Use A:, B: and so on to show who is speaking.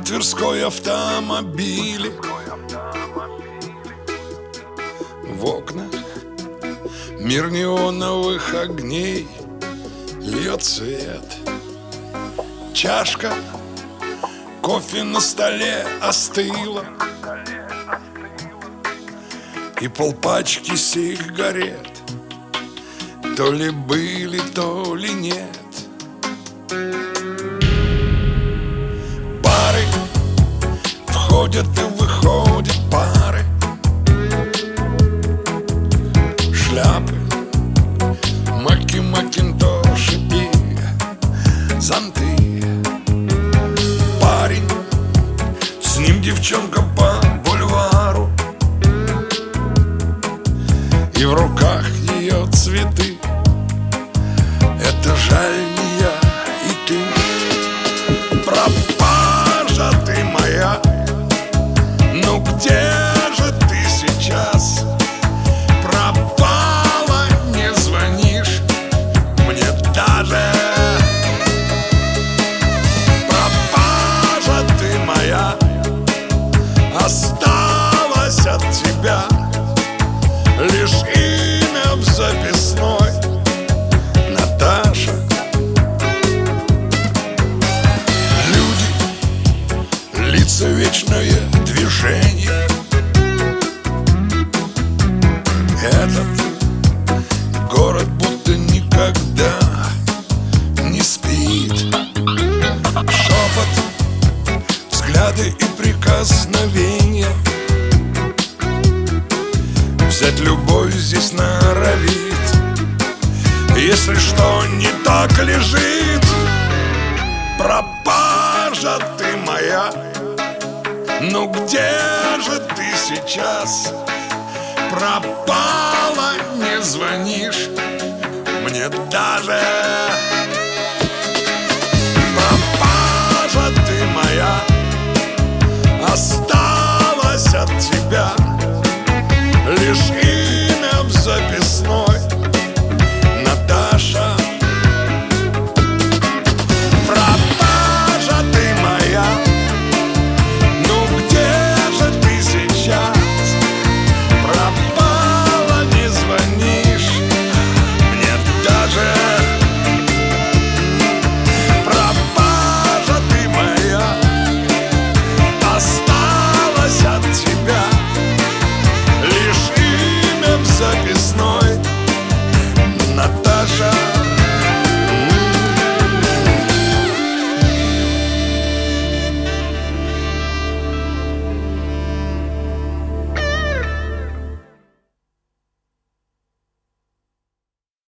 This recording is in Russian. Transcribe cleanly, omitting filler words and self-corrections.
A: Тверской автомобили. В окнах мир неоновых огней льет свет. Чашка кофе на столе остыла, и полпачки сигарет то ли были, то ли нет. Пары входят и выходят пары. Шляпы, маки, макинтоши и зонты. Парень, с ним девчонка по бульвару, и в руках ее цветы. Это жаль, не я и ты. Пропажа ты моя, ну где же ты сейчас? Пропала, не звонишь мне даже. Пропажа ты моя, осталось от тебя лишь имя в записной: Наташа. Люди, лица, вечное движение. Этот город будто никогда не спит. Шепот, взгляды и прикосновения. Взять любовь здесь норовит. Если что не так лежит. Пропажа ты моя, ну где же ты сейчас? Пропала, не звонишь мне даже.